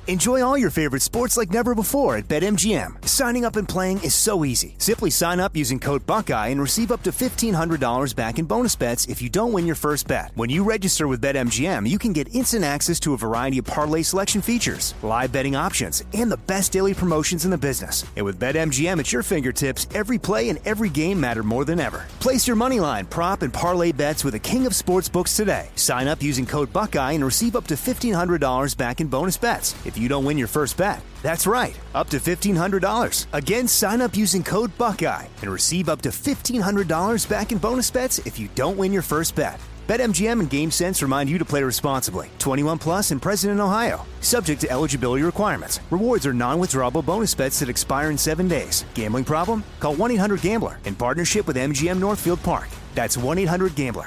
Enjoy all your favorite sports like never before at BetMGM. Signing up and playing is so easy. Simply sign up using code Buckeye and receive up to $1,500 back in bonus bets if you don't win your first bet. When you register with BetMGM, you can get instant access to a variety of parlay selection features, live betting options, and the best daily promotions in the business. And with BetMGM at your fingertips, every play and every game matter more than ever. Place your moneyline, prop, and parlay bets with the king of sportsbooks today. Sign up using code Buckeye and receive up to $1,500 back in bonus bets if you don't win your first bet. That's right, up to $1,500. Again, sign up using code Buckeye and receive up to $1,500 back in bonus bets if you don't win your first bet. BetMGM and GameSense remind you to play responsibly. 21 plus and present in Ohio. Subject to eligibility requirements. Rewards are non-withdrawable bonus bets that expire in 7 days. Gambling problem? Call 1-800-GAMBLER in partnership with MGM Northfield Park. That's 1-800-GAMBLER.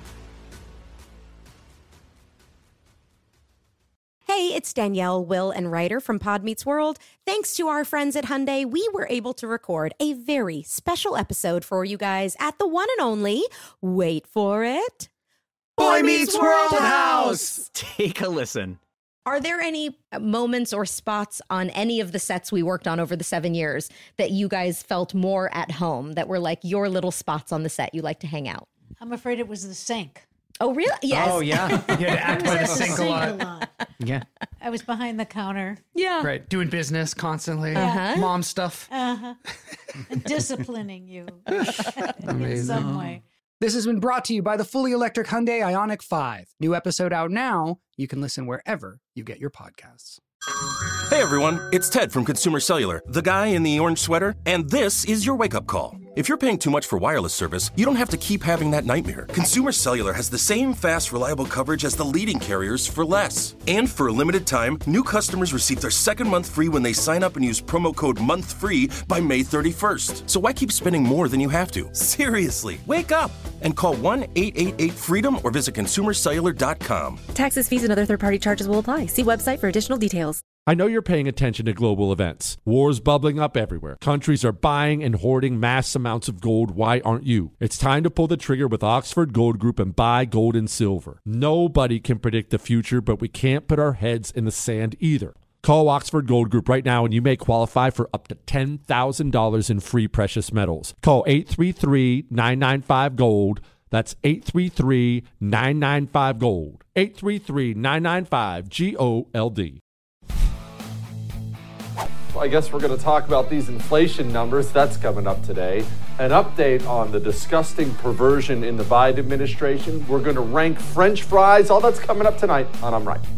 Hey, it's Danielle, Will, and Ryder from Pod Meets World. Thanks to our friends at Hyundai, we were able to record a very special episode for you guys at the one and only, wait for it, Boy Meets World House! Take a listen. Are there any moments or spots on any of the sets we worked on over the 7 years that you guys felt more at home, that were like your little spots on the set you like to hang out? I'm afraid it was the sink. Oh, really? Yes. Oh, yeah. You had to act by the sink a lot. Yeah. I was behind the counter. Yeah. Right. Doing business constantly. Uh-huh. Mom stuff. And disciplining you in Amazing. some way. This has been brought to you by the fully electric Hyundai Ioniq 5. New episode out now. You can listen wherever you get your podcasts. Hey everyone, it's Ted from Consumer Cellular, the guy in the orange sweater, and this is your wake-up call. If you're paying too much for wireless service, you don't have to keep having that nightmare. Consumer Cellular has the same fast, reliable coverage as the leading carriers for less. And for a limited time, new customers receive their second month free when they sign up and use promo code MONTHFREE by May 31st. So why keep spending more than you have to? Seriously, wake up and call 1-888-FREEDOM or visit consumercellular.com. Taxes, fees, and other third-party charges will apply. See website for additional details. I know you're paying attention to global events. Wars bubbling up everywhere. Countries are buying and hoarding mass amounts of gold. Why aren't you? It's time to pull the trigger with Oxford Gold Group and buy gold and silver. Nobody can predict the future, but we can't put our heads in the sand either. Call Oxford Gold Group right now and you may qualify for up to $10,000 in free precious metals. Call 833-995-GOLD. That's 833-995-GOLD. 833-995-GOLD. I guess we're going to talk about these inflation numbers. That's coming up today. An update on the disgusting perversion in the Biden administration. We're going to rank French fries. All that's coming up tonight on I'm Right.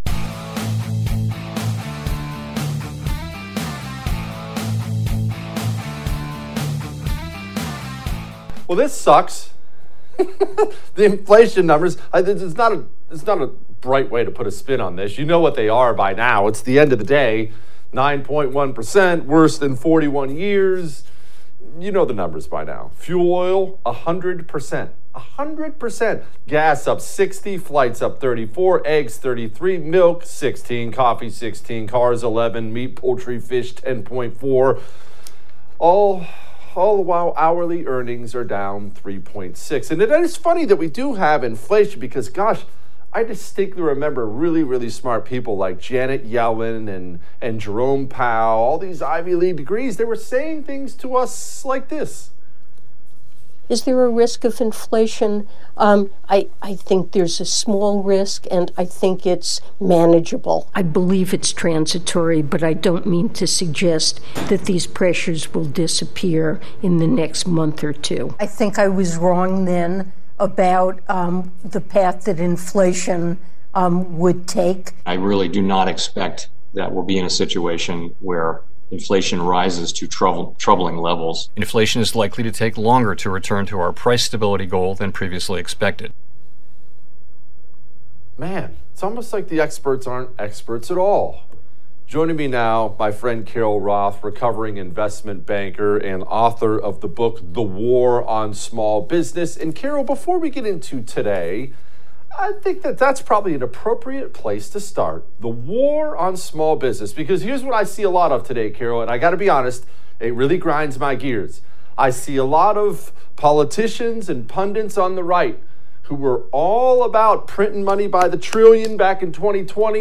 Well, this sucks. The inflation numbers. It's not a bright way to put a spin on this. You know what they are by now. It's the end of the day. 9.1%, worse than 41 years. You know the numbers by now. Fuel oil, 100%. 100%. Gas up 60, flights up 34, eggs 33, milk 16, coffee 16, cars 11, meat, poultry, fish 10.4. All the while hourly earnings are down 3.6. And it is funny that we do have inflation because, gosh, I distinctly remember really, really smart people like Janet Yellen and Jerome Powell, all these Ivy League degrees. They were saying things to us like this. Is there a risk of inflation? I think there's a small risk, and I think it's manageable. I believe it's transitory, but I don't mean to suggest that these pressures will disappear in the next month or two. I think I was wrong then about the path that inflation would take. I really do not expect that we'll be in a situation where inflation rises to troubling levels. Inflation is likely to take longer to return to our price stability goal than previously expected. Man, it's almost like the experts aren't experts at all. Joining me now, my friend Carol Roth, recovering investment banker and author of the book, The War on Small Business. And Carol, before we get into today, I think that's probably an appropriate place to start. The war on small business. Because here's what I see a lot of today, Carol, and I got to be honest, it really grinds my gears. I see a lot of politicians and pundits on the right who were all about printing money by the trillion back in 2020,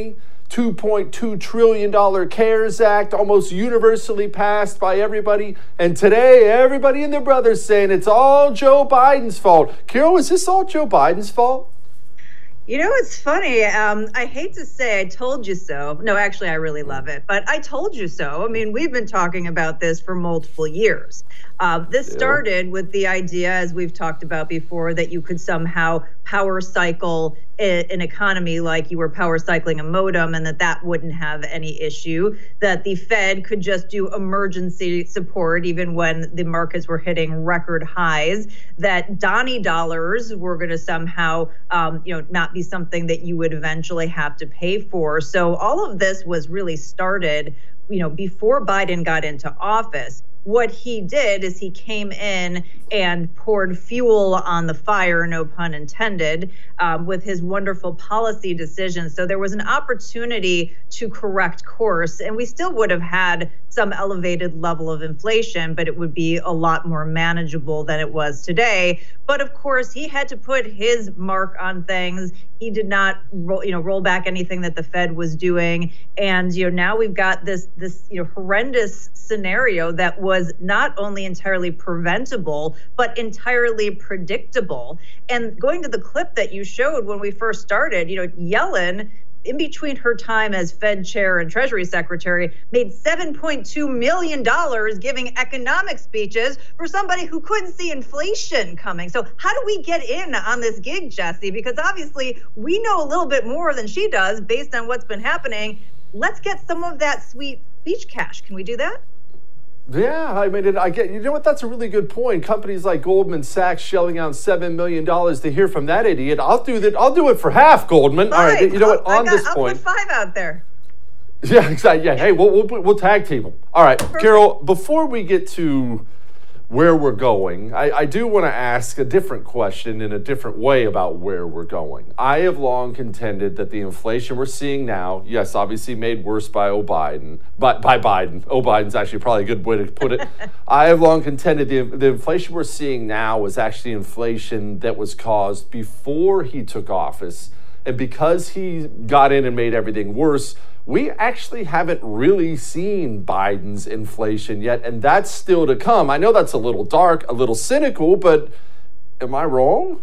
$2.2 trillion CARES Act, almost universally passed by everybody. And today, everybody and their brother's saying it's all Joe Biden's fault. Carol, is this all Joe Biden's fault? You know, it's funny. I hate to say I told you so. No, actually, I really love it. But I told you so. I mean, we've been talking about this for multiple years. This started with the idea, as we've talked about before, that you could somehow power cycle an economy like you were power cycling a modem, and that wouldn't have any issue, that the Fed could just do emergency support even when the markets were hitting record highs, that Donnie dollars were going to somehow not be something that you would eventually have to pay for. So all of this was really started before Biden got into office. What he did is he came in and poured fuel on the fire, no pun intended, with his wonderful policy decisions. So there was an opportunity to correct course, and we still would have had some elevated level of inflation, but it would be a lot more manageable than it was today. But of course, he had to put his mark on things. He did not roll back anything that the Fed was doing. And now we've got this horrendous scenario that was not only entirely preventable, but entirely predictable. And going to the clip that you showed when we first started, Yellen, in between her time as Fed chair and Treasury secretary, made $7.2 million giving economic speeches for somebody who couldn't see inflation coming. So how do we get in on this gig, Jesse? Because obviously we know a little bit more than she does based on what's been happening. Let's get some of that sweet beach cash. Can we do that? Yeah, I mean, you know what? That's a really good point. Companies like Goldman Sachs shelling out $7 million to hear from that idiot. I'll do it for half, Goldman. All right, you know what? On this point, I'll put 5 out there. Yeah, exactly. Yeah, hey, we'll tag team them. All right, perfect. Carol. Before we get to where we're going, I do want to ask a different question in a different way about where we're going. I have long contended that the inflation we're seeing now, yes, obviously made worse by Biden. Biden's actually probably a good way to put it. I have long contended the inflation we're seeing now is actually inflation that was caused before he took office. And because he got in and made everything worse, we actually haven't really seen Biden's inflation yet, and that's still to come. I know that's a little dark, a little cynical, but am I wrong?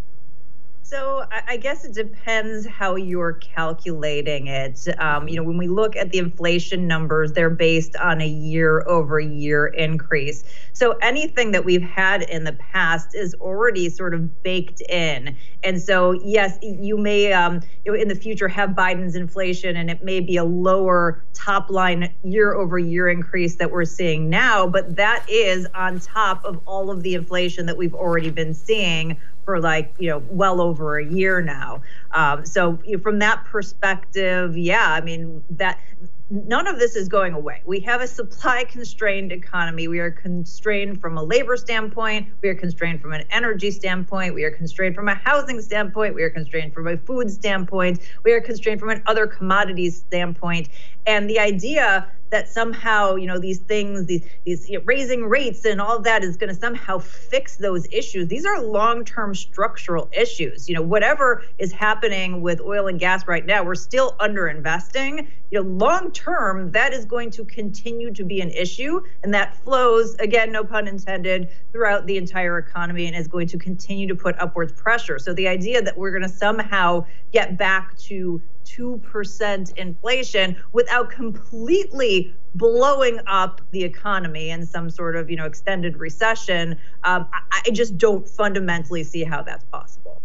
So I guess it depends how you're calculating it. When we look at the inflation numbers, they're based on a year-over-year increase. So anything that we've had in the past is already sort of baked in. And so, yes, you may, in the future have Biden's inflation, and it may be a lower top-line year-over-year increase that we're seeing now, but that is on top of all of the inflation that we've already been seeing for well over a year now. So from that perspective, yeah, I mean, that none of this is going away. We have a supply-constrained economy. We are constrained from a labor standpoint. We are constrained from an energy standpoint. We are constrained from a housing standpoint. We are constrained from a food standpoint. We are constrained from an other commodities standpoint. And the idea that somehow, these things, these raising rates and all of that is going to somehow fix those issues. These are long-term structural issues. Whatever is happening with oil and gas right now, we're still underinvesting. Long-term, that is going to continue to be an issue, and that flows, again, no pun intended, throughout the entire economy and is going to continue to put upwards pressure. So the idea that we're going to somehow get back to 2% inflation without completely blowing up the economy in some sort of, extended recession, I just don't fundamentally see how that's possible.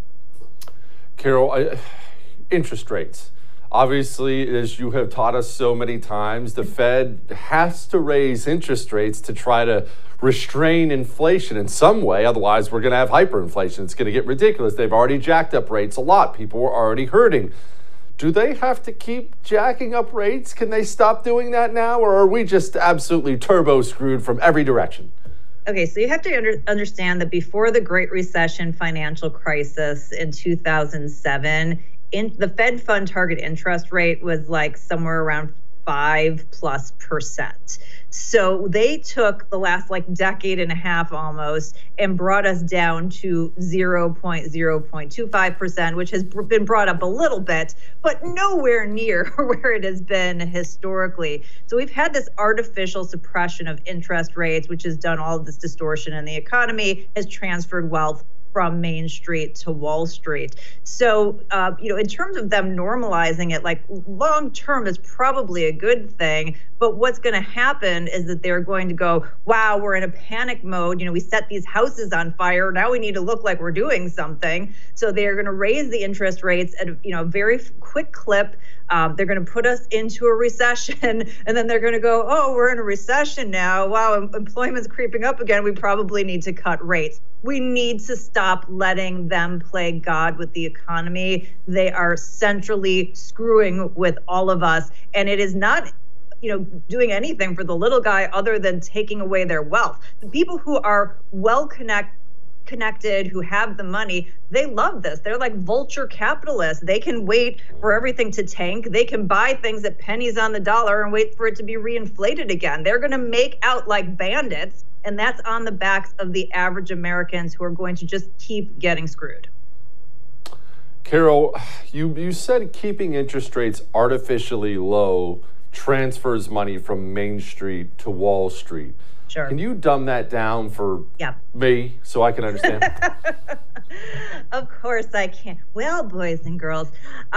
Carol, interest rates. Obviously, as you have taught us so many times, the Fed has to raise interest rates to try to restrain inflation in some way. Otherwise, we're going to have hyperinflation. It's going to get ridiculous. They've already jacked up rates a lot. People are already hurting. Do they have to keep jacking up rates? Can they stop doing that now? Or are we just absolutely turbo screwed from every direction? Okay, so you have to understand that before the Great Recession financial crisis in 2007, the Fed fund target interest rate was somewhere around 5+%. So they took the last decade and a half almost and brought us down to 0.25%, which has been brought up a little bit, but nowhere near where it has been historically. So we've had this artificial suppression of interest rates, which has done all of this distortion in the economy, has transferred wealth from Main Street to Wall Street. So, in terms of them normalizing it, long term is probably a good thing. But what's going to happen is that they're going to go, wow, we're in a panic mode. We set these houses on fire. Now we need to look like we're doing something. So they're going to raise the interest rates at a very quick clip. They're going to put us into a recession, and then they're going to go, oh, we're in a recession now. Wow, employment's creeping up again. We probably need to cut rates. We need to stop letting them play God with the economy. They are centrally screwing with all of us, and it is not doing anything for the little guy other than taking away their wealth. The people who are well connected, who have the money, they love this. They're like vulture capitalists. They can wait for everything to tank. They can buy things at pennies on the dollar and wait for it to be reinflated again. They're going to make out like bandits, and that's on the backs of the average Americans who are going to just keep getting screwed. Carol, you said keeping interest rates artificially low transfers money from Main Street to Wall Street. Sure. Can you dumb that down for me so I can understand? Of course I can. Well, boys and girls,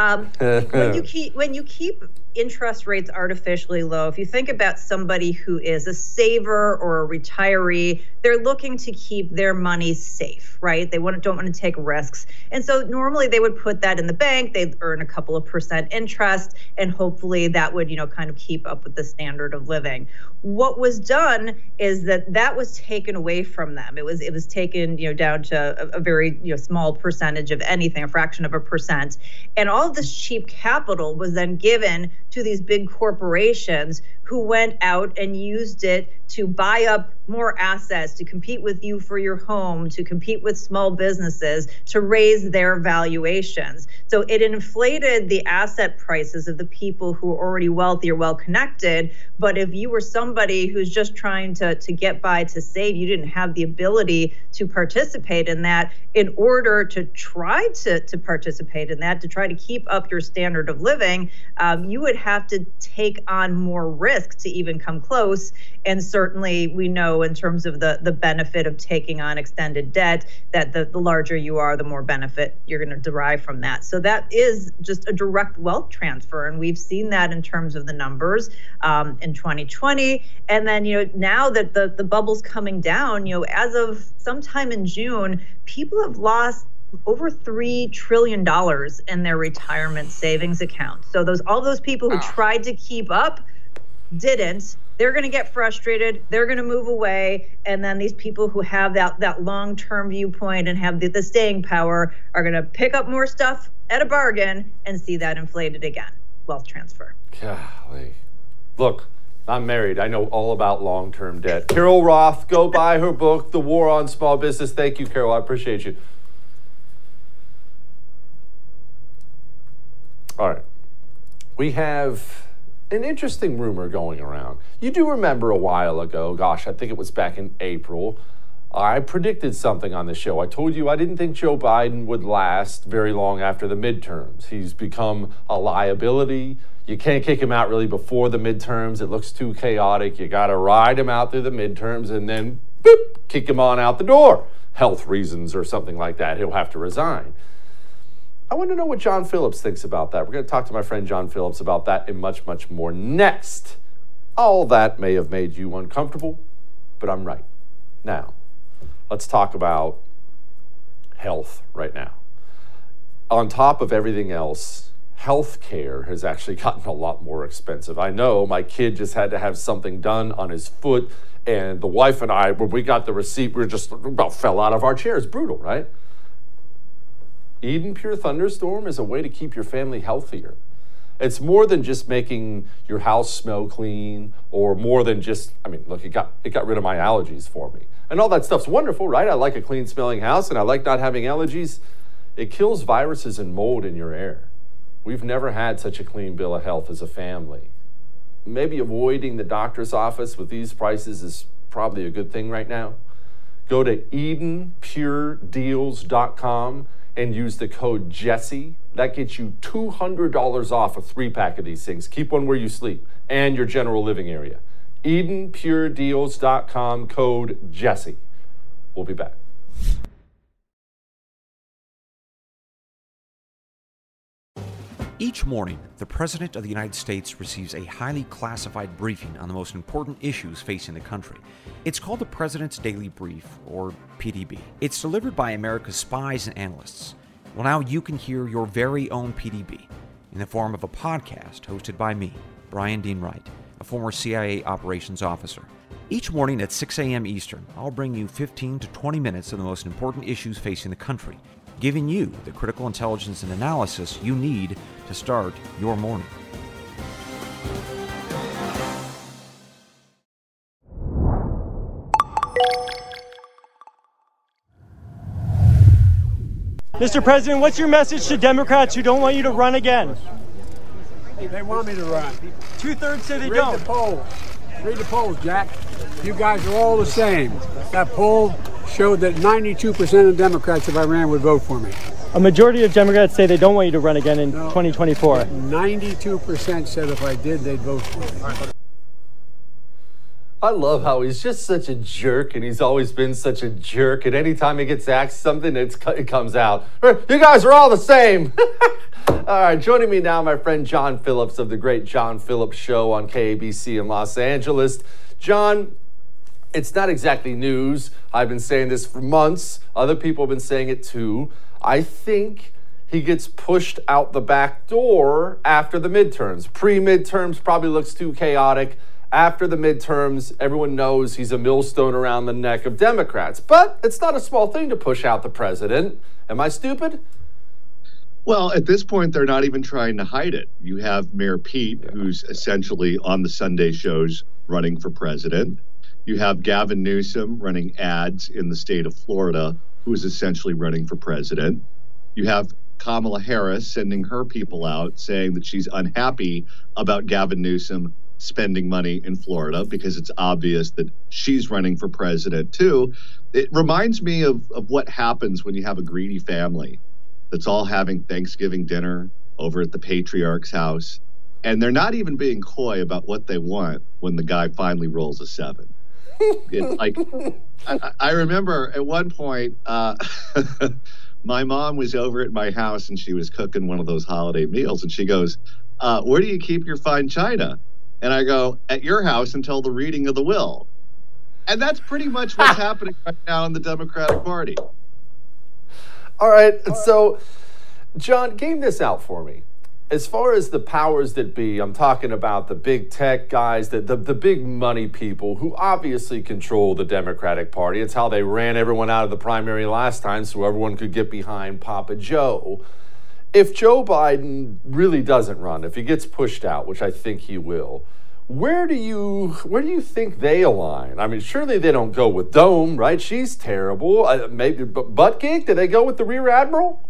when you keep interest rates artificially low, if you think about somebody who is a saver or a retiree, they're looking to keep their money safe, right? They don't want to take risks. And so normally they would put that in the bank, they'd earn a couple of % interest, and hopefully that would, kind of keep up with the standard of living. What was done is that was taken away from them. It was taken, down to a very, small percentage of anything, a fraction of a percent. And all of this cheap capital was then given to these big corporations who went out and used it to buy up more assets, to compete with you for your home, to compete with small businesses, to raise their valuations. So it inflated the asset prices of the people who are already wealthy or well-connected. But if you were somebody who's just trying to get by, to save, you didn't have the ability to participate in that. In order to try to participate in that, to try to keep up your standard of living, you would have to take on more risk to even come close. And certainly we know in terms of the benefit of taking on extended debt, that the larger you are, the more benefit you're going to derive from that. So that is just a direct wealth transfer. And we've seen that in terms of the numbers in 2020. And then, now that the bubble's coming down, as of sometime in June, people have lost over $3 trillion in their retirement savings accounts. So all those people who tried to keep up didn't. They're going to get frustrated. They're going to move away. And then these people who have that long-term viewpoint and have the staying power are going to pick up more stuff at a bargain and see that inflated again. Wealth transfer. Golly. Look, I'm married. I know all about long-term debt. Carol Roth, go buy her book, The War on Small Business. Thank you, Carol. I appreciate you. All right. We have an interesting rumor going around. You do remember a while ago, gosh, I think it was back in April, I predicted something on the show. I told you I didn't think Joe Biden would last very long after the midterms. He's become a liability. You can't kick him out really before the midterms. It looks too chaotic. You got to ride him out through the midterms and then boop, kick him on out the door. Health reasons or something like that. He'll have to resign. I want to know what John Phillips thinks about that. We're going to talk to my friend John Phillips about that and much, much more next. All that may have made you uncomfortable, but I'm right. Now, let's talk about health right now. On top of everything else, health care has actually gotten a lot more expensive. I know my kid just had to have something done on his foot, and the wife and I, when we got the receipt, we just about fell out of our chairs. Brutal, right? Eden Pure Thunderstorm is a way to keep your family healthier. It's more than just making your house smell clean, or more than just, look, it got rid of my allergies for me. And all that stuff's wonderful, right? I like a clean smelling house and I like not having allergies. It kills viruses and mold in your air. We've never had such a clean bill of health as a family. maybe avoiding the doctor's office with these prices is probably a good thing right now. Go to EdenPureDeals.com and use the code Jesse. That gets you $200 off a 3-pack of these things. Keep one where you sleep and your general living area. EdenPureDeals.com, code Jesse. We'll be back. Each morning, the President of the United States receives a highly classified briefing on the most important issues facing the country. It's called the President's Daily Brief, or PDB. It's delivered by America's spies and analysts. Well, now you can hear your very own PDB in the form of a podcast hosted by me, Brian Dean Wright, a former CIA operations officer. Each morning at 6 a.m. Eastern, I'll bring you 15 to 20 minutes of the most important issues facing the country, giving you the critical intelligence and analysis you need to start your morning. Mr. President, what's your message to Democrats who don't want you to run again? They want me to run. 2/3 say they Read don't. the polls. Read the polls, Jack. You guys are all the same. That poll showed that 92% of Democrats, if I ran, would vote for me. A majority of Democrats say they don't want you to run again in 2024. 92% said if I did, they'd vote for me. I love how he's just such a jerk, and he's always been such a jerk, and anytime he gets asked something, it comes out. You guys are all the same. All right, joining me now, my friend John Phillips of the Great John Phillips Show on KABC in Los Angeles. John, it's not exactly news. I've been saying this for months. Other people have been saying it too. I think he gets pushed out the back door after the midterms. Pre-midterms probably looks too chaotic. After the midterms, everyone knows he's a millstone around the neck of Democrats. But it's not a small thing to push out the president. Am I stupid? Well, at this point, they're not even trying to hide it. You have Mayor Pete, who's essentially on the Sunday shows running for president. You have Gavin Newsom running ads in the state of Florida, who is essentially running for president. You have Kamala Harris sending her people out saying that she's unhappy about Gavin Newsom spending money in Florida because it's obvious that she's running for president too. It reminds me of what happens when you have a greedy family that's all having Thanksgiving dinner over at the patriarch's house, and they're not even being coy about what they want when the guy finally rolls a 7. It's like, I remember at one point, my mom was over at my house and she was cooking one of those holiday meals, and she goes, where do you keep your fine china? And I go, at your house until the reading of the will. And that's pretty much what's happening right now in the Democratic Party. All right, so, John, game this out for me. As far as the powers that be, I'm talking about the big tech guys, the big money people who obviously control the Democratic Party. It's how they ran everyone out of the primary last time so everyone could get behind Papa Joe. If Joe Biden really doesn't run, if he gets pushed out, which I think he will, where do you think they align? I mean, surely they don't go with Dome, right? She's terrible. Maybe Buttigieg? Do they go with the Rear Admiral?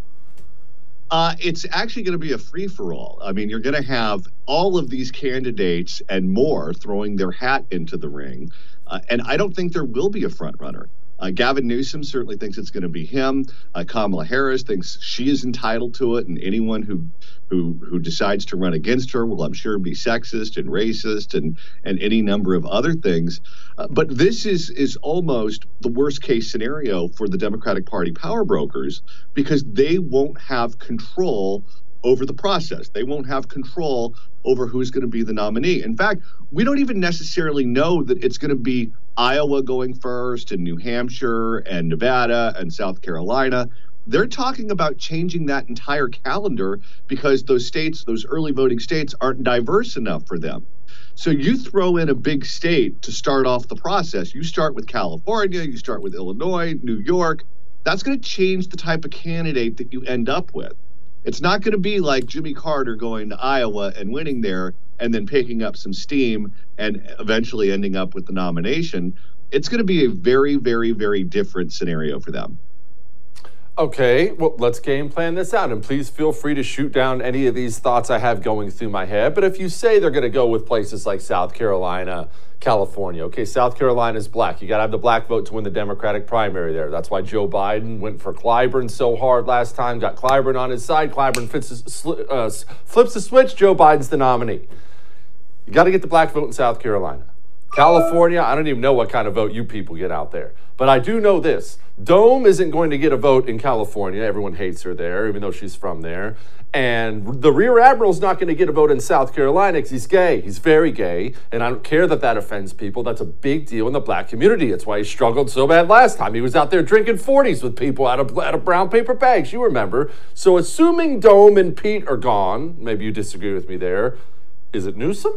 It's actually going to be a free-for-all. I mean, you're going to have all of these candidates and more throwing their hat into the ring, and I don't think there will be a front runner. Gavin Newsom certainly thinks it's going to be him. Kamala Harris thinks she is entitled to it, and anyone who decides to run against her will, I'm sure, be sexist and racist and any number of other things. But this is almost the worst case scenario for the Democratic Party power brokers, because they won't have control over the process. They won't have control over who's going to be the nominee. In fact, we don't even necessarily know that it's going to be Iowa going first, and New Hampshire and Nevada and South Carolina. They're talking about changing that entire calendar because those states, those early voting states, aren't diverse enough for them. So you throw in a big state to start off the process. You start with California, you start with Illinois, New York. That's going to change the type of candidate that you end up with. It's not going to be like Jimmy Carter going to Iowa and winning there and then picking up some steam and eventually ending up with the nomination. It's going to be a very, very, very different scenario for them. Okay, well, let's game plan this out. And please feel free to shoot down any of these thoughts I have going through my head. But if you say they're going to go with places like South Carolina, California, okay, South Carolina's black. You got to have the black vote to win the Democratic primary there. That's why Joe Biden went for Clyburn so hard last time, got Clyburn on his side. Clyburn flips the switch. Joe Biden's the nominee. You got to get the black vote in South Carolina. California, I don't even know what kind of vote you people get out there. But I do know this. Dome isn't going to get a vote in California. Everyone hates her there, even though she's from there. And the Rear Admiral's not going to get a vote in South Carolina because he's gay. He's very gay. And I don't care that that offends people. That's a big deal in the black community. That's why he struggled so bad last time. He was out there drinking 40s with people out of brown paper bags. You remember. So assuming Dome and Pete are gone, maybe you disagree with me there, is it Newsom?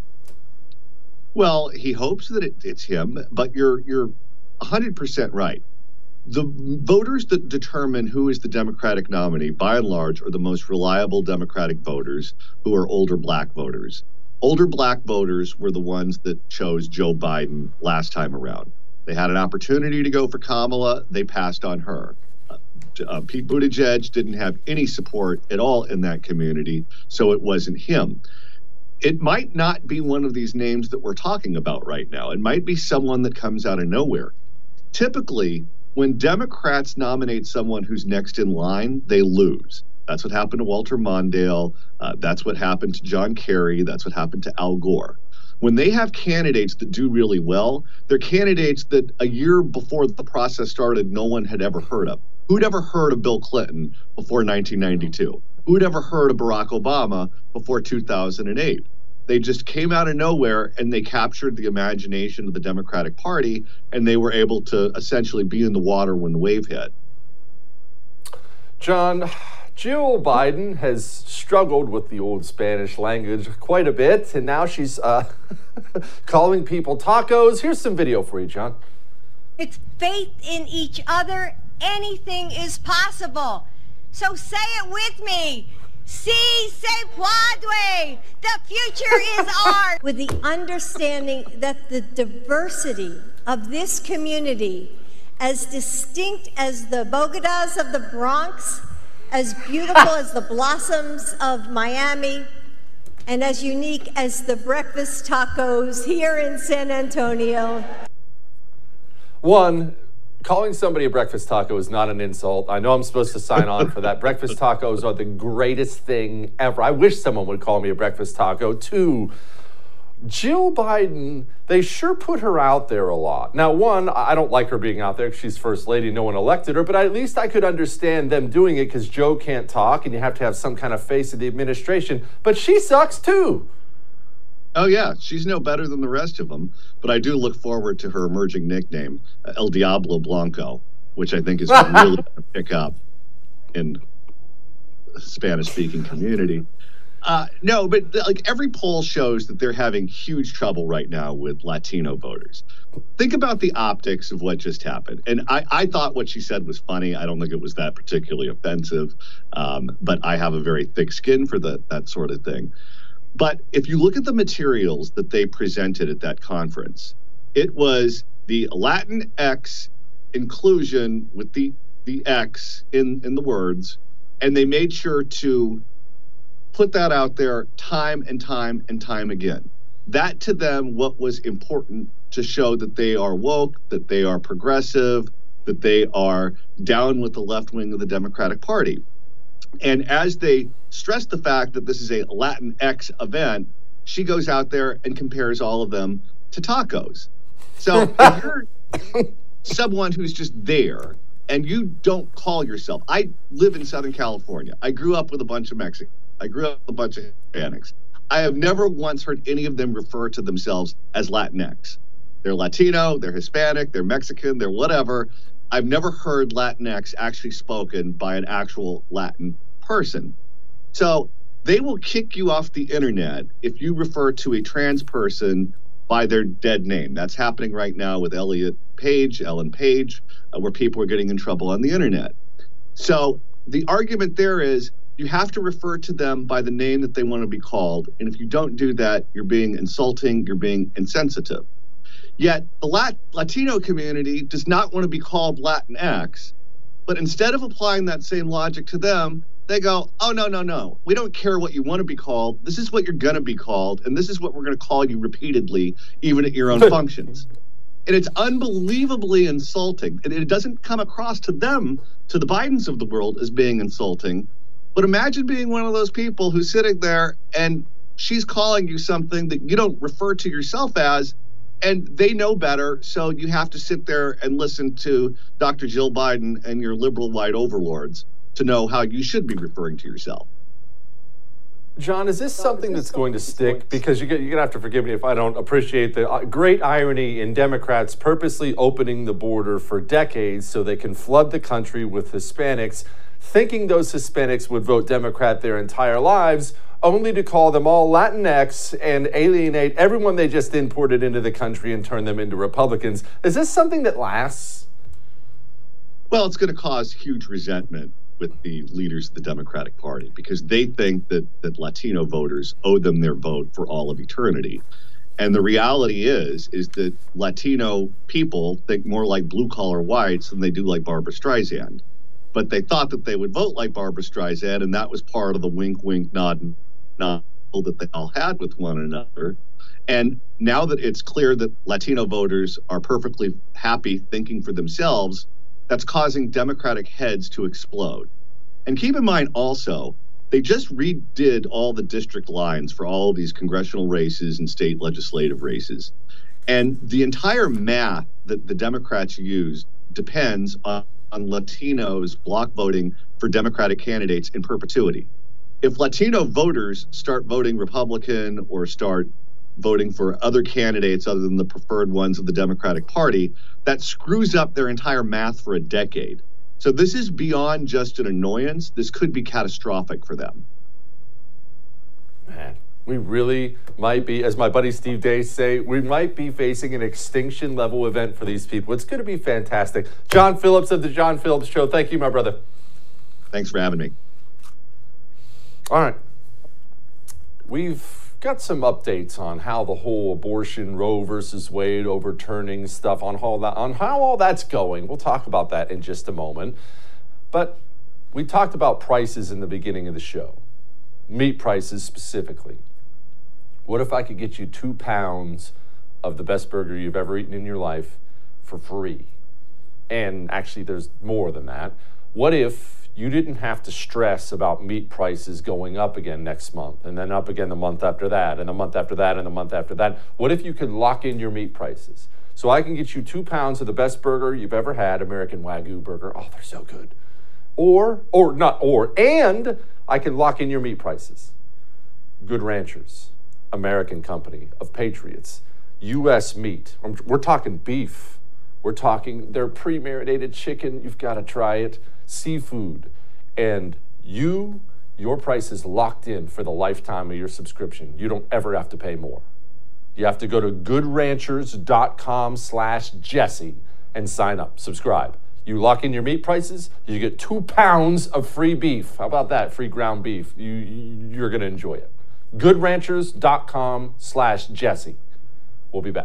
Well, he hopes that it's him, but you're 100% right. The voters that determine who is the Democratic nominee, by and large, are the most reliable Democratic voters who are older black voters. Older black voters were the ones that chose Joe Biden last time around. They had an opportunity to go for Kamala. They passed on her. Pete Buttigieg didn't have any support at all in that community, so it wasn't him. It might not be one of these names that we're talking about right now. It might be someone that comes out of nowhere. Typically, when Democrats nominate someone who's next in line, they lose. That's what happened to Walter Mondale. That's what happened to John Kerry. That's what happened to Al Gore. When they have candidates that do really well, they're candidates that a year before the process started, no one had ever heard of. Who'd ever heard of Bill Clinton before 1992? Who'd ever heard of Barack Obama before 2008? They just came out of nowhere and they captured the imagination of the Democratic Party, and they were able to essentially be in the water when the wave hit. John, Jill Biden has struggled with the old Spanish language quite a bit, and now she's calling people tacos. Here's some video for you, John. It's faith in each other. Anything is possible. So say it with me. Si se puede. The future is ours. With the understanding that the diversity of this community, as distinct as the Bogotas of the Bronx, as beautiful as the blossoms of Miami, and as unique as the breakfast tacos here in San Antonio. One, calling somebody a breakfast taco is not an insult. I know I'm supposed to sign on for that. Breakfast tacos are the greatest thing ever. I wish someone would call me a breakfast taco. Two, Jill Biden, they sure put her out there a lot. Now, one, I don't like her being out there because she's first lady. No one elected her, but at least I could understand them doing it because Joe can't talk and you have to have some kind of face of the administration. But she sucks too. Oh, yeah, she's no better than the rest of them, but I do look forward to her emerging nickname, El Diablo Blanco, which I think is really going to pick up in the Spanish-speaking community. No, but like every poll shows that they're having huge trouble right now with Latino voters. Think about the optics of what just happened. And I thought what she said was funny. I don't think it was that particularly offensive, but I have a very thick skin for that sort of thing. But if you look at the materials that they presented at that conference, it was the Latinx inclusion with the X in the words, and they made sure to put that out there time and time and time again. That to them, what was important to show that they are woke, that they are progressive, that they are down with the left wing of the Democratic Party. And as they stress the fact that this is a Latinx event, she goes out there and compares all of them to tacos. So if you're someone who's just there and you don't call yourself, I live in Southern California. I grew up with a bunch of Mexicans. I grew up with a bunch of Hispanics. I have never once heard any of them refer to themselves as Latinx. They're Latino, they're Hispanic, they're Mexican, they're whatever. I've never heard Latinx actually spoken by an actual Latin person. So they will kick you off the internet if you refer to a trans person by their dead name. That's happening right now with Ellen Page, where people are getting in trouble on the internet. So the argument there is you have to refer to them by the name that they want to be called. And if you don't do that, you're being insulting, you're being insensitive. Yet the Latino community does not want to be called Latinx, But instead of applying that same logic to them, they go, oh, no. We don't care what you want to be called. This is what you're going to be called. And this is what we're going to call you repeatedly, even at your own functions. And it's unbelievably insulting. And it doesn't come across to them, to the Bidens of the world, as being insulting. But imagine being one of those people who's sitting there and she's calling you something that you don't refer to yourself as, and they know better, so you have to sit there and listen to Dr. Jill Biden and your liberal white overlords to know how you should be referring to yourself. John, is this something that's going to stick? Because you're going to have to forgive me if I don't appreciate the great irony in Democrats purposely opening the border for decades so they can flood the country with Hispanics, thinking those Hispanics would vote Democrat their entire lives, only to call them all Latinx and alienate everyone they just imported into the country and turn them into Republicans. Is this something that lasts? Well, it's going to cause huge resentment with the leaders of the Democratic Party because they think that Latino voters owe them their vote for all of eternity. And the reality is that Latino people think more like blue-collar whites than they do like Barbra Streisand. But they thought that they would vote like Barbra Streisand, and that was part of the wink, nod that they all had with one another. And now that it's clear that Latino voters are perfectly happy thinking for themselves, that's causing Democratic heads to explode. And keep in mind also, they just redid all the district lines for all of these congressional races and state legislative races. And the entire math that the Democrats use depends on Latinos block voting for Democratic candidates in perpetuity. If Latino voters start voting Republican or start voting for other candidates other than the preferred ones of the Democratic Party, that screws up their entire math for a decade. So this is beyond just an annoyance. This could be catastrophic for them. Man, we really might be, as my buddy Steve Day say, we might be facing an extinction level event for these people. It's going to be fantastic. John Phillips of the John Phillips Show. Thank you, my brother. Thanks for having me. All right. We've got some updates on how the whole abortion Roe versus Wade overturning stuff, on how all that's going. We'll talk about that in just a moment. But we talked about prices in the beginning of the show, meat prices specifically. What if I could get you 2 pounds of the best burger you've ever eaten in your life for free? And actually, there's more than that. What if you didn't have to stress about meat prices going up again next month, and then up again the month after that, and the month after that, and the month after that? What if you could lock in your meat prices? So I can get you 2 pounds of the best burger you've ever had, American Wagyu burger. Oh, they're so good. And I can lock in your meat prices. Good Ranchers, American company of patriots, U.S. meat. We're talking beef. We're talking their pre-marinated chicken. You've got to try it. Seafood. And your price is locked in for the lifetime of your subscription. You don't ever have to pay more. You have to go to goodranchers.com/Jesse and sign up, subscribe. You lock in your meat prices, you get 2 pounds of free beef. How about that? Free ground beef. You're going to enjoy it. goodranchers.com/Jesse. We'll be back.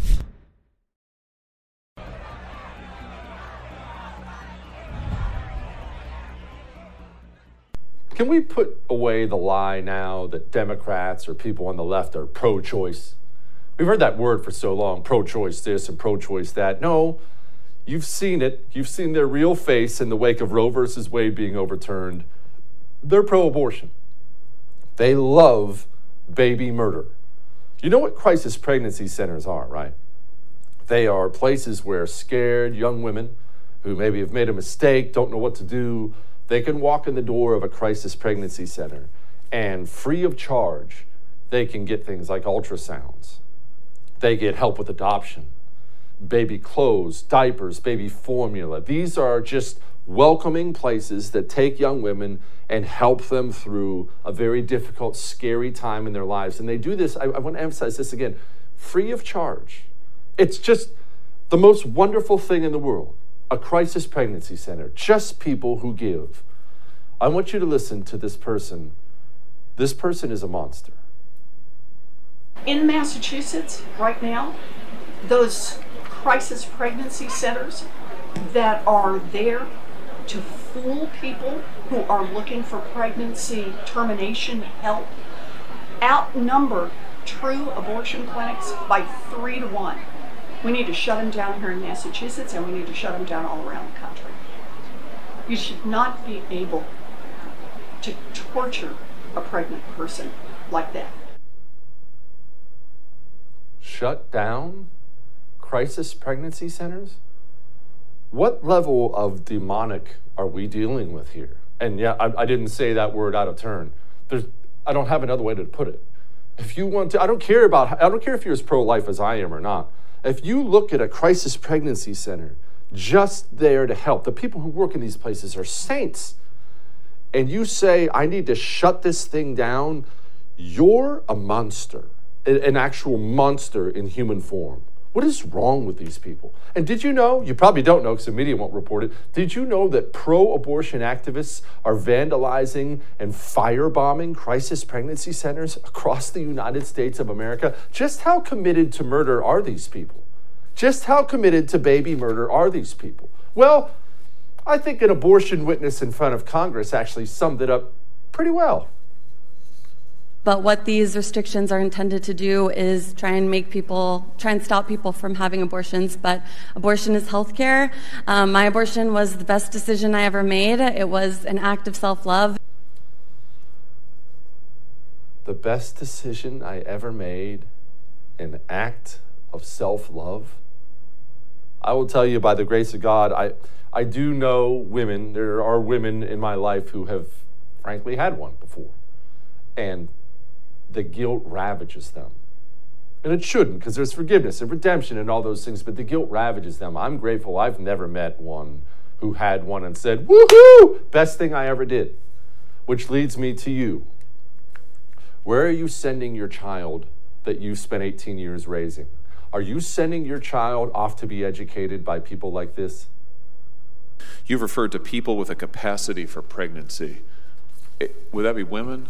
Can we put away the lie now that Democrats or people on the left are pro-choice? We've heard that word for so long, pro-choice this and pro-choice that. No, you've seen it. You've seen their real face in the wake of Roe versus Wade being overturned. They're pro-abortion. They love baby murder. You know what crisis pregnancy centers are, right? They are places where scared young women who maybe have made a mistake, don't know what to do, they can walk in the door of a crisis pregnancy center and free of charge, they can get things like ultrasounds. They get help with adoption, baby clothes, diapers, baby formula. These are just welcoming places that take young women and help them through a very difficult, scary time in their lives. And they do this, I want to emphasize this again, free of charge. It's just the most wonderful thing in the world. A crisis pregnancy center, just people who give. I want you to listen to this person. This person is a monster. In Massachusetts right now, those crisis pregnancy centers that are there to fool people who are looking for pregnancy termination help outnumber true abortion clinics by 3 to 1. We need to shut them down here in Massachusetts, and we need to shut them down all around the country. You should not be able to torture a pregnant person like that. Shut down crisis pregnancy centers? What level of demonic are we dealing with here? And yeah, I didn't say that word out of turn. I don't have another way to put it. If you want to, I don't care if you're as pro-life as I am or not. If you look at a crisis pregnancy center just there to help, the people who work in these places are saints, and you say, I need to shut this thing down, you're a monster, an actual monster in human form. What is wrong with these people? And did you know, you probably don't know because the media won't report it, did you know that pro-abortion activists are vandalizing and firebombing crisis pregnancy centers across the United States of America? Just how committed to murder are these people? Just how committed to baby murder are these people? Well, I think an abortion witness in front of Congress actually summed it up pretty well. But what these restrictions are intended to do is try and stop people from having abortions. But abortion is healthcare. My abortion was the best decision I ever made. It was an act of self-love. The best decision I ever made, an act of self-love? I will tell you, by the grace of God, I do know women, there are women in my life who have frankly had one before. And the guilt ravages them. And it shouldn't, because there's forgiveness and redemption and all those things, but the guilt ravages them. I'm grateful I've never met one who had one and said, woohoo, best thing I ever did. Which leads me to you. Where are you sending your child that you spent 18 years raising? Are you sending your child off to be educated by people like this? You've referred to people with a capacity for pregnancy. Would that be women?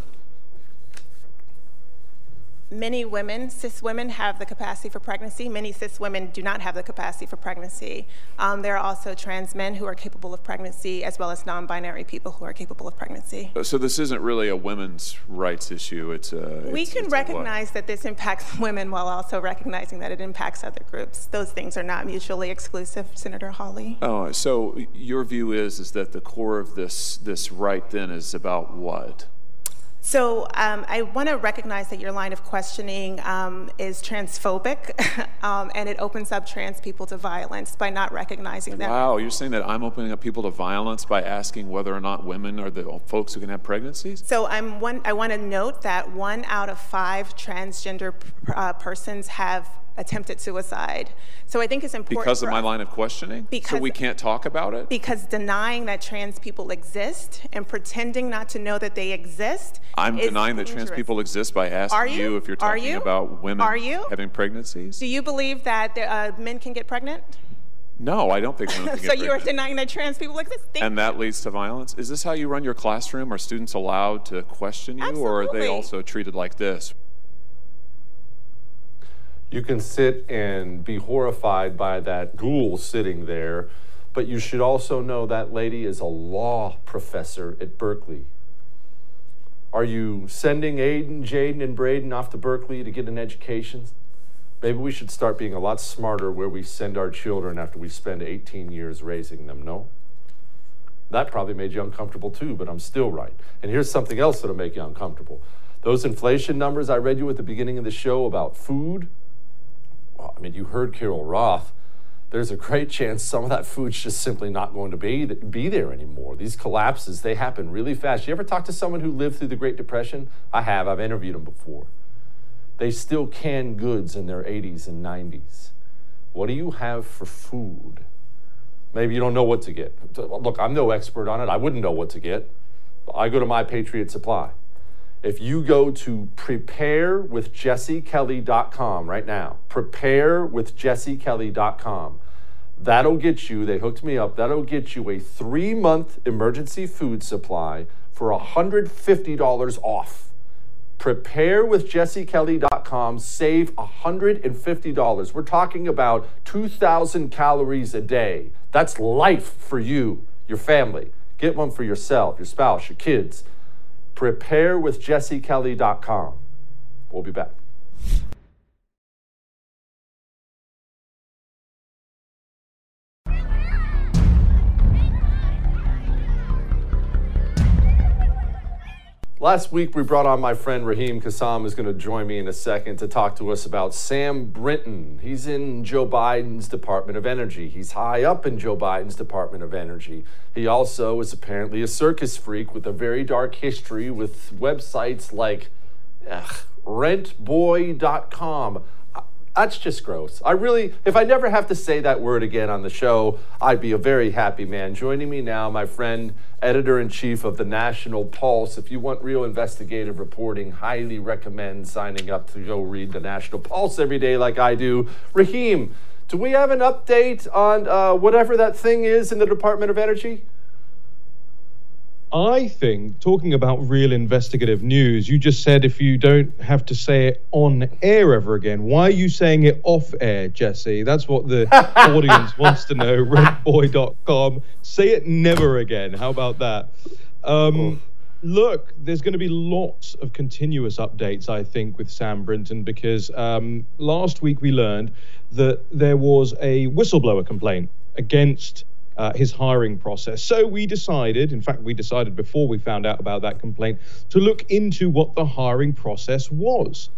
Many women, cis women, have the capacity for pregnancy. Many cis women do not have the capacity for pregnancy. There are also trans men who are capable of pregnancy, as well as non-binary people who are capable of pregnancy. So this isn't really a women's rights issue. We can recognize that this impacts women while also recognizing that it impacts other groups. Those things are not mutually exclusive, Senator Hawley. Oh, so your view is that the core of this right then is about what? So I want to recognize that your line of questioning is transphobic, and it opens up trans people to violence by not recognizing that. Wow, you're saying that I'm opening up people to violence by asking whether or not women are the folks who can have pregnancies? So I want to note that 1 out of 5 transgender persons have attempted suicide. So I think it's important because of my line of questioning? So we can't talk about it? Because denying that trans people exist and pretending not to know that they exist I'm is denying that trans people exist by asking you if you're talking about women having pregnancies? Do you believe that men can get pregnant? No, I don't think women can get pregnant. So you are denying that trans people exist? And that leads to violence? Is this how you run your classroom? Are students allowed to question you? Absolutely. Or are they also treated like this? You can sit and be horrified by that ghoul sitting there, but you should also know that lady is a law professor at Berkeley. Are you sending Aiden, Jaden, and Braden off to Berkeley to get an education? Maybe we should start being a lot smarter where we send our children after we spend 18 years raising them, no? That probably made you uncomfortable too, but I'm still right. And here's something else that'll make you uncomfortable. Those inflation numbers I read you at the beginning of the show about food, well, I mean, you heard Carol Roth. There's a great chance some of that food's just simply not going to be there anymore. These collapses, they happen really fast. You ever talk to someone who lived through the Great Depression? I have. I've interviewed them before. They still can goods in their 80s and 90s. What do you have for food? Maybe you don't know what to get. Look, I'm no expert on it. I wouldn't know what to get. I go to My Patriot Supply. If you go to preparewithjessekelly.com right now, preparewithjessekelly.com, that'll get you, they hooked me up, that'll get you a 3-month emergency food supply for $150 off. Preparewithjessekelly.com, save $150. We're talking about 2,000 calories a day. That's life for you. your family. Get one for yourself, your spouse, your kids. Preparewithjessekelly.com. We'll be back. Last week, we brought on my friend Raheem Kassam, who's going to join me in a second to talk to us about Sam Brinton. He's in Joe Biden's Department of Energy. He's high up in Joe Biden's Department of Energy. He also is apparently a circus freak with a very dark history with websites like rentboy.com. That's just gross. If I never have to say that word again on the show, I'd be a very happy man. Joining me now, my friend, editor-in-chief of the National Pulse. If you want real investigative reporting, highly recommend signing up to go read the National Pulse every day like I do. Raheem, do we have an update on whatever that thing is in the Department of Energy? I think, talking about real investigative news, you just said if you don't have to say it on air ever again. Why are you saying it off air, Jesse? That's what the audience wants to know. Rentboy.com. Say it never again. How about that? Look, there's going to be lots of continuous updates, I think, with Sam Brinton, because last week we learned that there was a whistleblower complaint against his hiring process. So we decided before we found out about that complaint, to look into what the hiring process was.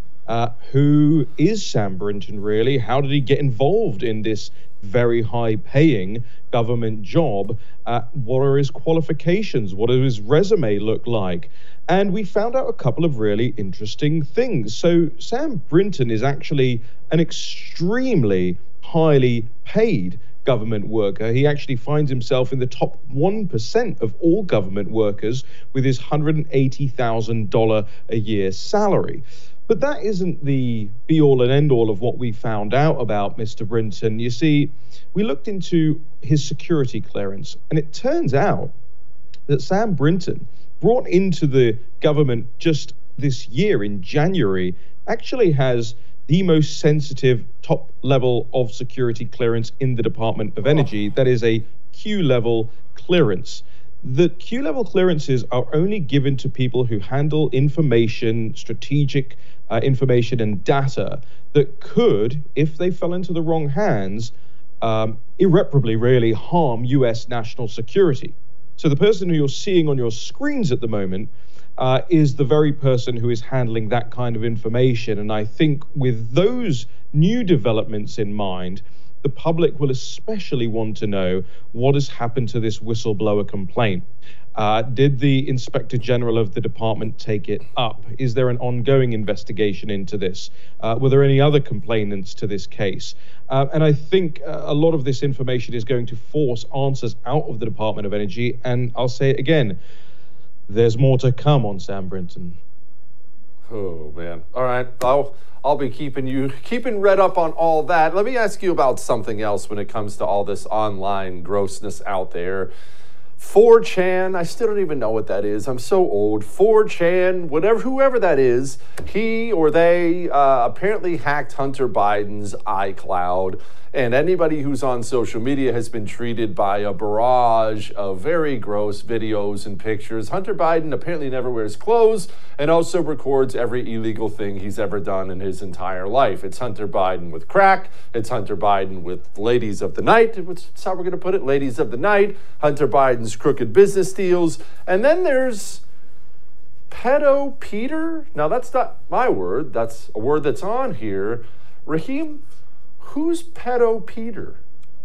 Who is Sam Brinton really? How did he get involved in this very high-paying government job? What are his qualifications? What does his resume look like? And we found out a couple of really interesting things. So Sam Brinton is actually an extremely highly paid government worker. He actually finds himself in the top 1% of all government workers with his $180,000 a year salary. But that isn't the be-all and end-all of what we found out about Mr. Brinton. You see, we looked into his security clearance, and it turns out that Sam Brinton, brought into the government just this year in January, actually has the most sensitive top level of security clearance in the Department of Energy. That is a Q-level clearance. The Q-level clearances are only given to people who handle information, strategic information and data that could, if they fell into the wrong hands, irreparably really harm U.S. national security. So the person who you're seeing on your screens at the moment is the very person who is handling that kind of information. And I think with those new developments in mind, the public will especially want to know what has happened to this whistleblower complaint. Did the Inspector General of the department take it up? Is there an ongoing investigation into this? Were there any other complainants to this case? And I think a lot of this information is going to force answers out of the Department of Energy. And I'll say it again, there's more to come on Sam Brinton. Oh, man. All right. I'll be keeping read up on all that. Let me ask you about something else when it comes to all this online grossness out there. 4chan, I still don't even know what that is. I'm so old. 4chan, whoever that is, he or they apparently hacked Hunter Biden's iCloud. And anybody who's on social media has been treated by a barrage of very gross videos and pictures. Hunter Biden apparently never wears clothes and also records every illegal thing he's ever done in his entire life. It's Hunter Biden with crack. It's Hunter Biden with ladies of the night. That's how we're going to put it, ladies of the night. Hunter Biden's crooked business deals. And then there's Pedo Peter. Now, that's not my word. That's a word that's on here. Raheem, who's Pedo Peter?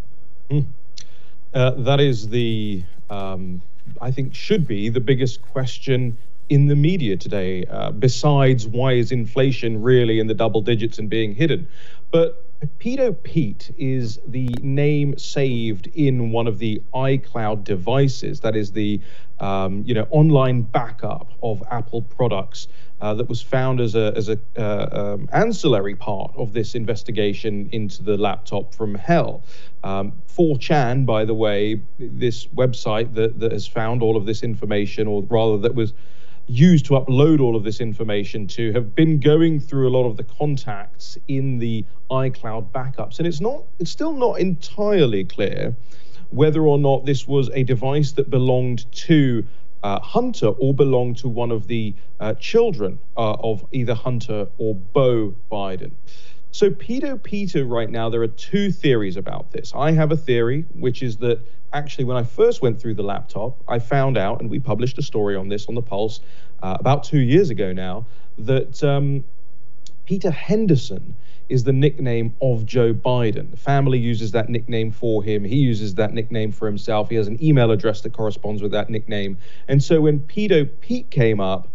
That is I think should be the biggest question in the media today, besides why is inflation really in the double digits and being hidden. But Pedo Pete is the name saved in one of the iCloud devices. That is the online backup of Apple products that was found as a ancillary part of this investigation into the laptop from hell. 4chan, by the way, this website that has found all of this information, or rather that was used to upload all of this information to, have been going through a lot of the contacts in the iCloud backups. And it's still not entirely clear whether or not this was a device that belonged to Hunter or belonged to one of the children of either Hunter or Beau Biden. So Pedo Peter right now, there are two theories about this. I have a theory, which is that actually when I first went through the laptop, I found out, and we published a story on this on The Pulse about 2 years ago now, that Peter Henderson is the nickname of Joe Biden. The family uses that nickname for him. He uses that nickname for himself. He has an email address that corresponds with that nickname. And so when Pedo Pete came up,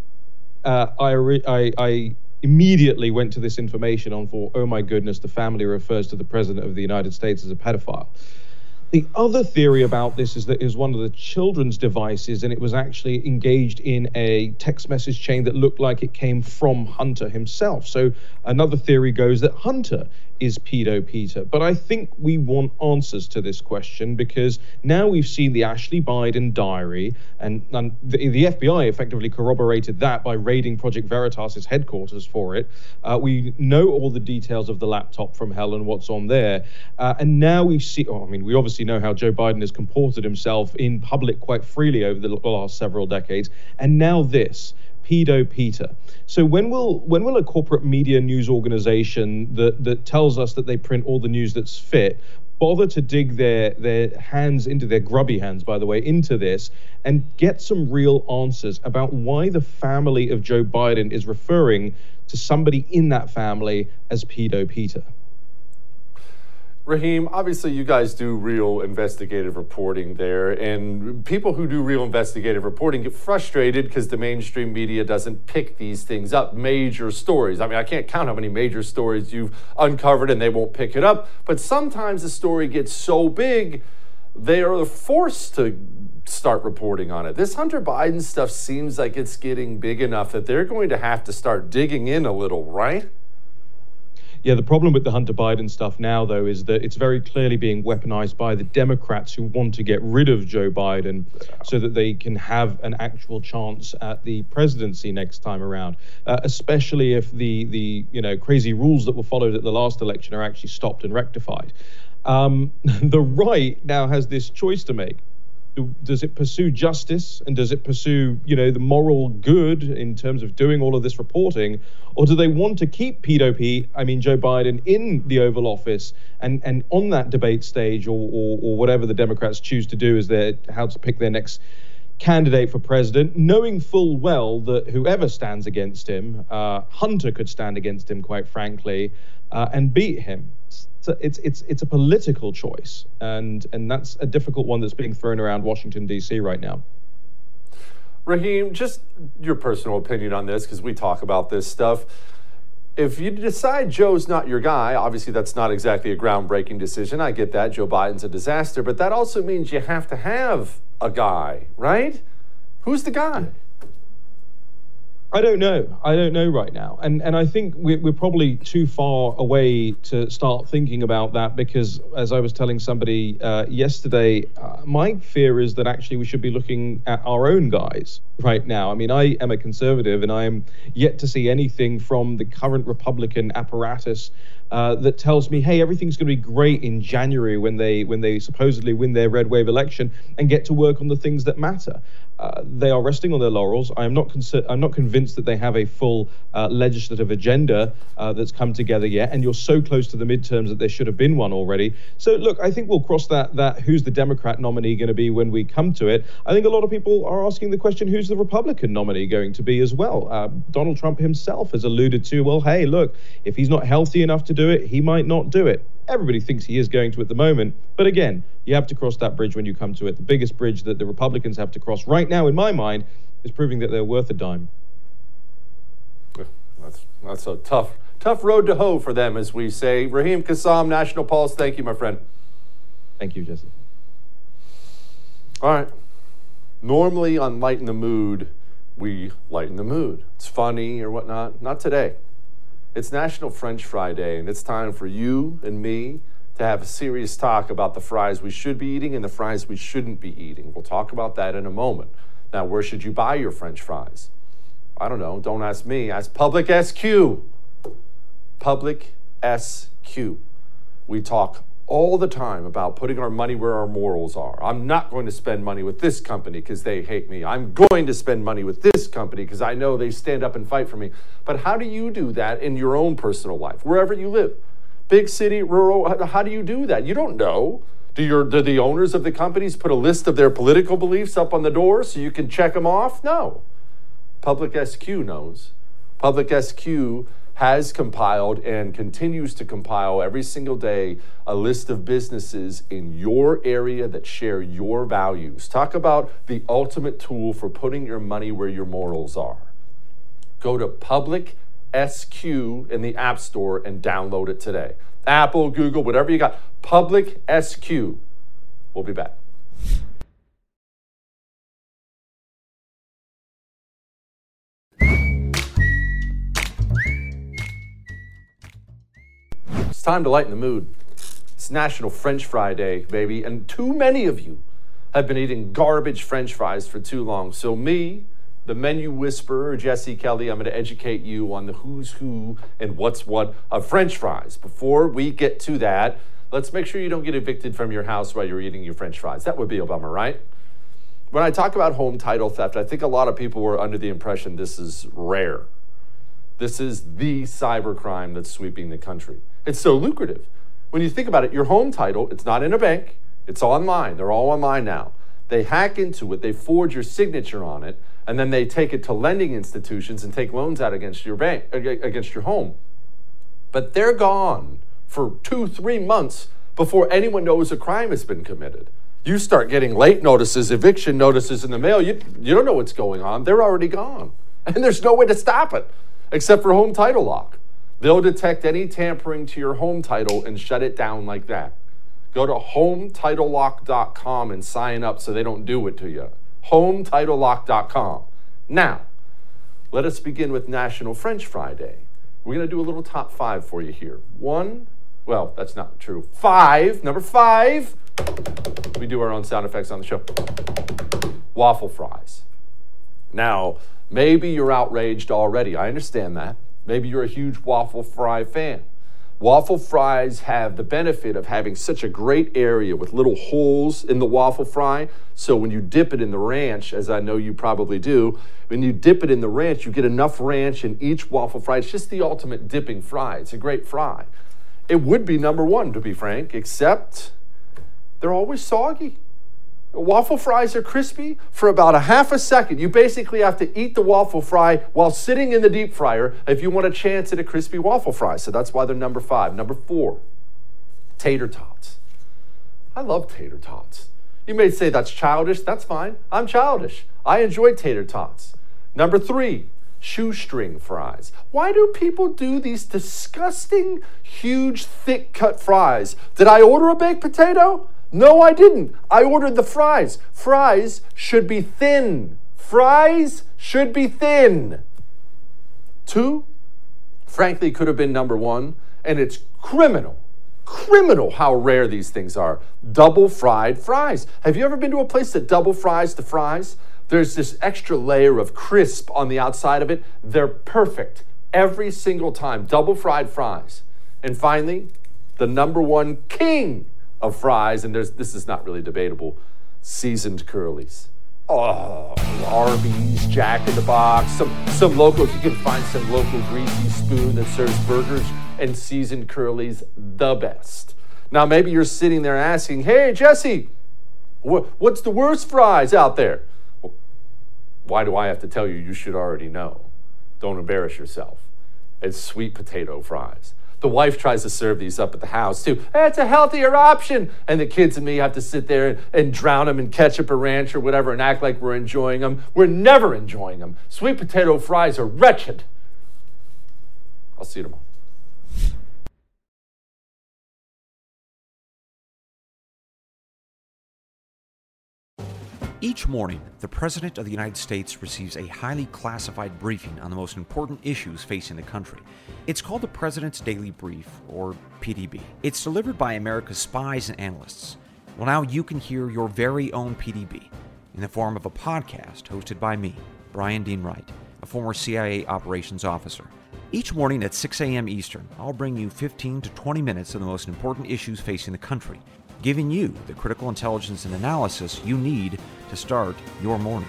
I immediately went to this information on for, oh my goodness, the family refers to the president of the United States as a pedophile. The other theory about this is that it was one of the children's devices, and it was actually engaged in a text message chain that looked like it came from Hunter himself. So another theory goes that Hunter is Pedo Peter. But I think we want answers to this question, because now we've seen the Ashley Biden diary, and the FBI effectively corroborated that by raiding Project Veritas's headquarters for it. We know all the details of the laptop from hell and what's on there. And now we see, we obviously know how Joe Biden has comported himself in public quite freely over the last several decades. And now this. Pedo Peter. So when will a corporate media news organization that tells us that they print all the news that's fit bother to dig their hands into their grubby hands, by the way, into this and get some real answers about why the family of Joe Biden is referring to somebody in that family as Pedo Peter? Raheem, obviously you guys do real investigative reporting there, and people who do real investigative reporting get frustrated because the mainstream media doesn't pick these things up, major stories. I mean, I can't count how many major stories you've uncovered and they won't pick it up, but sometimes the story gets so big, they are forced to start reporting on it. This Hunter Biden stuff seems like it's getting big enough that they're going to have to start digging in a little, right? Yeah, the problem with the Hunter Biden stuff now, though, is that it's very clearly being weaponized by the Democrats who want to get rid of Joe Biden so that they can have an actual chance at the presidency next time around, especially if the crazy rules that were followed at the last election are actually stopped and rectified. The right now has this choice to make. Does it pursue justice, and does it pursue, the moral good in terms of doing all of this reporting, or do they want to keep Joe Biden in the Oval Office and on that debate stage, or whatever the Democrats choose to do as how to pick their next candidate for president, knowing full well that whoever stands against him, Hunter could stand against him, quite frankly, and beat him. So it's a political choice, and that's a difficult one that's being thrown around Washington, D.C. right now. Raheem, just your personal opinion on this, because we talk about this stuff. If you decide Joe's not your guy, obviously that's not exactly a groundbreaking decision. I get that. Joe Biden's a disaster, but that also means you have to have a guy, right? Who's the guy? I don't know right now. And I think we're probably too far away to start thinking about that, because as I was telling somebody yesterday, my fear is that actually we should be looking at our own guys right now. I mean, I am a conservative, and I am yet to see anything from the current Republican apparatus that tells me, hey, everything's going to be great in January when they supposedly win their red wave election and get to work on the things that matter. They are resting on their laurels. I'm not convinced that they have a full legislative agenda that's come together yet. And you're so close to the midterms that there should have been one already. So look, I think we'll cross that who's the Democrat nominee going to be when we come to it. I think a lot of people are asking the question, who's the Republican nominee going to be as well? Donald Trump himself has alluded to, well, hey, look, if he's not healthy enough to do it, he might not do it. Everybody thinks he is going to at the moment. But again, you have to cross that bridge when you come to it. The biggest bridge that the Republicans have to cross right now, in my mind, is proving that they're worth a dime. That's a tough road to hoe for them, as we say. Raheem Kassam, National Pulse, thank you, my friend. Thank you, Jesse. All right. Normally on Lighten the Mood, we lighten the mood. It's funny or whatnot. Not today. It's National French Fry Day, and it's time for you and me to have a serious talk about the fries we should be eating and the fries we shouldn't be eating. We'll talk about that in a moment. Now, where should you buy your French fries? I don't know. Don't ask me. Ask Public SQ. Public SQ. We talk all the time about putting our money where our morals are. I'm not going to spend money with this company because they hate me. I'm going to spend money with this company because I know they stand up and fight for me. But how do you do that in your own personal life, wherever you live? Big city, rural, how do you do that? You don't know. Do the owners of the companies put a list of their political beliefs up on the door so you can check them off? No. Public SQ knows. Public SQ has compiled and continues to compile every single day a list of businesses in your area that share your values. Talk about the ultimate tool for putting your money where your morals are. Go to Public SQ in the App Store and download it today. Apple, Google, whatever you got. Public SQ. We'll be back. It's time to lighten the mood. It's National French Fry Day, baby, and too many of you have been eating garbage French fries for too long. So me, the menu whisperer, Jesse Kelly, I'm going to educate you on the who's who and what's what of French fries. Before we get to that, let's make sure you don't get evicted from your house while you're eating your French fries. That would be a bummer, right? When I talk about home title theft, I think a lot of people were under the impression this is rare. This is the cybercrime that's sweeping the country. It's so lucrative. When you think about it, your home title, it's not in a bank, it's online. They're all online now. They hack into it, they forge your signature on it, and then they take it to lending institutions and take loans out against your bank, against your home. But they're gone for 2-3 months before anyone knows a crime has been committed. You start getting late notices, eviction notices in the mail, you don't know what's going on. They're already gone. And there's no way to stop it except for Home Title Lock. They'll detect any tampering to your home title and shut it down like that. Go to HomeTitleLock.com and sign up so they don't do it to you. HomeTitleLock.com. Now, let us begin with National French Fry Day. We're going to do a little top 5 for you here. Well, that's not true. 5, number 5. We do our own sound effects on the show. Waffle fries. Now, maybe you're outraged already. I understand that. Maybe you're a huge waffle fry fan. Waffle fries have the benefit of having such a great area with little holes in the waffle fry. So when you dip it in the ranch, as I know you probably do, when you dip it in the ranch, you get enough ranch in each waffle fry. It's just the ultimate dipping fry. It's a great fry. It would be number 1, to be frank, except they're always soggy. Waffle fries are crispy for about a half a second. You basically have to eat the waffle fry while sitting in the deep fryer if you want a chance at a crispy waffle fry. So that's why they're number 5. Number 4, tater tots. I love tater tots. You may say that's childish. That's fine. I'm childish. I enjoy tater tots. Number 3, shoestring fries. Why do people do these disgusting, huge, thick-cut fries? Did I order a baked potato? No, I didn't. I ordered the fries. Fries should be thin. Fries should be thin. 2, frankly, could have been number 1, and it's criminal how rare these things are. Double fried fries. Have you ever been to a place that double fries the fries? There's this extra layer of crisp on the outside of it. They're perfect every single time. Double fried fries. And finally, the number 1 king of fries, and this is not really debatable, seasoned curlies. Oh, Arby's, Jack in the Box, some local, if you can find some local greasy spoon that serves burgers and seasoned curlies, the best. Now, maybe you're sitting there asking, hey, Jesse, what's the worst fries out there? Well, why do I have to tell you? You should already know. Don't embarrass yourself. It's sweet potato fries. The wife tries to serve these up at the house too. Hey, it's a healthier option. And the kids and me have to sit there and drown them in ketchup or ranch or whatever and act like we're enjoying them. We're never enjoying them. Sweet potato fries are wretched. I'll see you tomorrow. Each morning, the President of the United States receives a highly classified briefing on the most important issues facing the country. It's called the President's Daily Brief, or PDB. It's delivered by America's spies and analysts. Well, now you can hear your very own PDB in the form of a podcast hosted by me, Brian Dean Wright, a former CIA operations officer. Each morning at 6 a.m. Eastern, I'll bring you 15 to 20 minutes of the most important issues facing the country, giving you the critical intelligence and analysis you need to start your morning.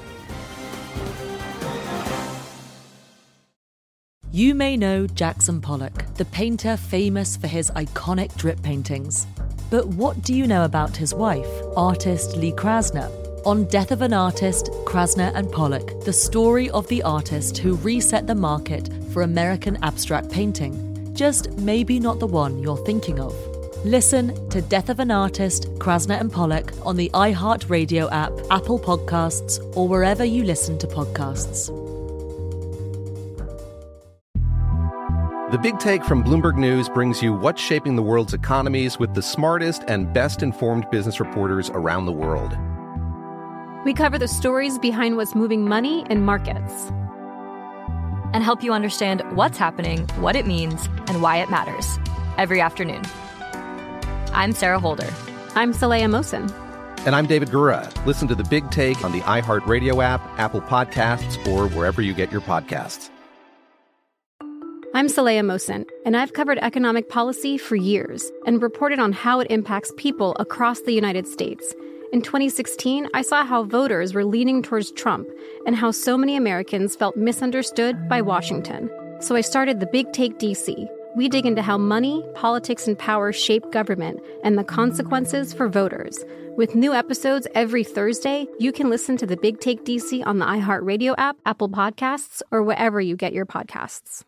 You may know Jackson Pollock, the painter famous for his iconic drip paintings. But what do you know about his wife, artist Lee Krasner? On Death of an Artist, Krasner and Pollock, the story of the artist who reset the market for American abstract painting. Just maybe not the one you're thinking of. Listen to Death of an Artist, Krasner and Pollock on the iHeartRadio app, Apple Podcasts, or wherever you listen to podcasts. The Big Take from Bloomberg News brings you what's shaping the world's economies with the smartest and best-informed business reporters around the world. We cover the stories behind what's moving money and markets, and help you understand what's happening, what it means, and why it matters every afternoon. I'm Sarah Holder. I'm Saleha Mohsin. And I'm David Gura. Listen to The Big Take on the iHeartRadio app, Apple Podcasts, or wherever you get your podcasts. I'm Saleha Mohsin, and I've covered economic policy for years and reported on how it impacts people across the United States. In 2016, I saw how voters were leaning towards Trump and how so many Americans felt misunderstood by Washington. So I started The Big Take DC. We dig into how money, politics, and power shape government and the consequences for voters. With new episodes every Thursday, you can listen to The Big Take DC on the iHeartRadio app, Apple Podcasts, or wherever you get your podcasts.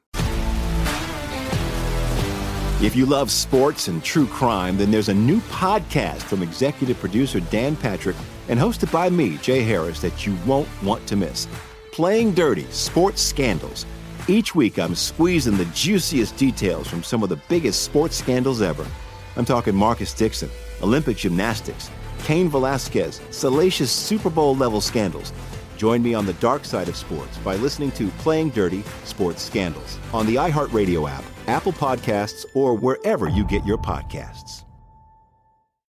If you love sports and true crime, then there's a new podcast from executive producer Dan Patrick and hosted by me, Jay Harris, that you won't want to miss. Playing Dirty: Sports Scandals. Each week, I'm squeezing the juiciest details from some of the biggest sports scandals ever. I'm talking Marcus Dixon, Olympic gymnastics, Cain Velasquez, salacious Super Bowl-level scandals. Join me on the dark side of sports by listening to Playing Dirty: Sports Scandals on the iHeartRadio app, Apple Podcasts, or wherever you get your podcasts.